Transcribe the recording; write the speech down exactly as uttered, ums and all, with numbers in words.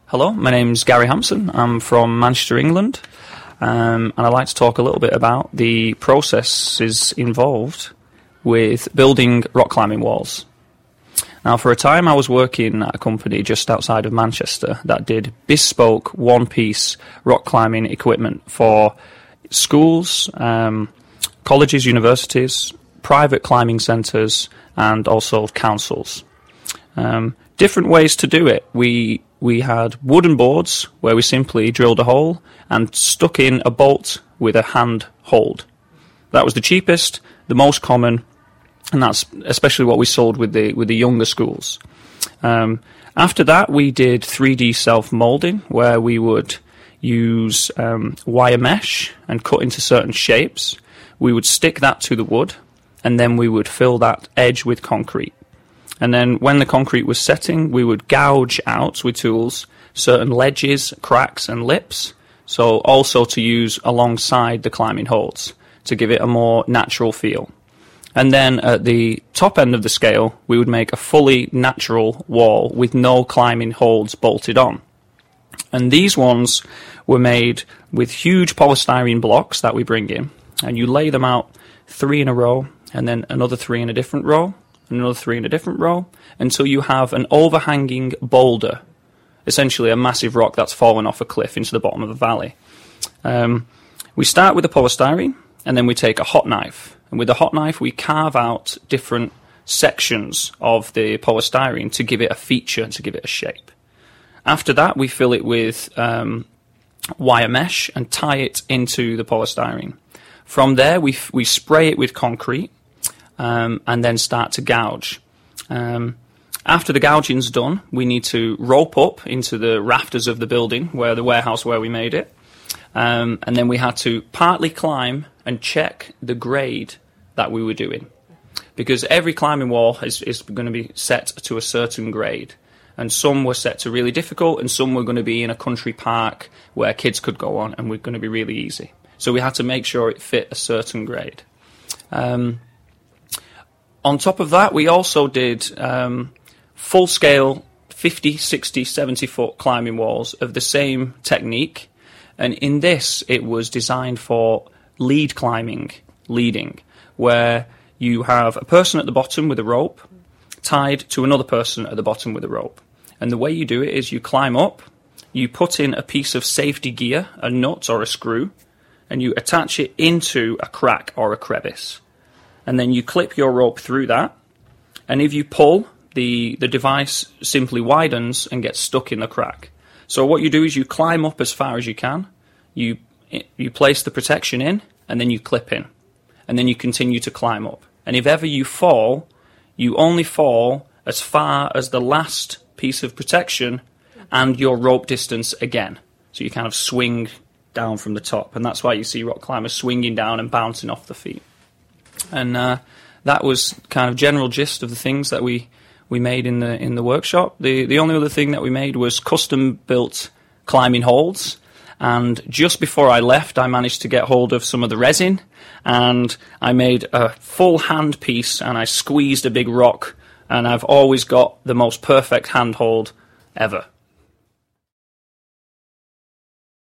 Hello, my name's Gary Hampson. I'm from Manchester, England, um, and I'd like to talk a little bit about the processes involved with building rock climbing walls. Now, for a time I was working at a company just outside of Manchester that did bespoke one-piece rock climbing equipment for schools, um, colleges, universities, private climbing centres, and also councils. Um, different ways to do it. We we had wooden boards where we simply drilled a hole and stuck in a bolt with a hand hold. That was the cheapest, the most common, and that's especially what we sold with the with the younger schools. Um, after that, we did three D self-moulding, where we would use um, wire mesh and cut into certain shapes. We would stick that to the wood, and then we would fill that edge with concrete. And then when the concrete was setting, we would gouge out with tools certain ledges, cracks and lips, so also to use alongside the climbing holds to give it a more natural feel. And then at the top end of the scale, we would make a fully natural wall with no climbing holds bolted on. And these ones were made with huge polystyrene blocks that we bring in, and you lay them out three in a row, and then another three in a different row, and another three in a different row, until you have an overhanging boulder, essentially a massive rock that's fallen off a cliff into the bottom of a valley. Um, we start with the polystyrene, and then we take a hot knife, and with the hot knife we carve out different sections of the polystyrene to give it a feature and to give it a shape. After that, we fill it with um, wire mesh and tie it into the polystyrene. From there, we f- we spray it with concrete um, and then start to gouge. Um, after the gouging's done, we need to rope up into the rafters of the building, where the warehouse where we made it, um, and then we had to partly climb and check the grade that we were doing, because every climbing wall is, is going to be set to a certain grade. And some were set to really difficult, and some were going to be in a country park where kids could go on and were going to be really easy. So we had to make sure it fit a certain grade. Um, on top of that, we also did um, full-scale fifty, sixty, seventy foot climbing walls of the same technique. And in this, it was designed for lead climbing, leading, where you have a person at the bottom with a rope tied to another person at the bottom with a rope. And the way you do it is you climb up, you put in a piece of safety gear, a nut or a screw, and you attach it into a crack or a crevice. And then you clip your rope through that, and if you pull, the, the device simply widens and gets stuck in the crack. So what you do is you climb up as far as you can, you you place the protection in, and then you clip in. And then you continue to climb up. And if ever you fall, you only fall as far as the last piece of protection and your rope distance again. So you kind of swing down from the top, and that's why you see rock climbers swinging down and bouncing off the feet. And uh, that was kind of general gist of the things that we, we made in the in the workshop. The the only other thing that we made was custom built climbing holds. And just before I left, I managed to get hold of some of the resin, and I made a full hand piece, and I squeezed a big rock, and I've always got the most perfect handhold ever.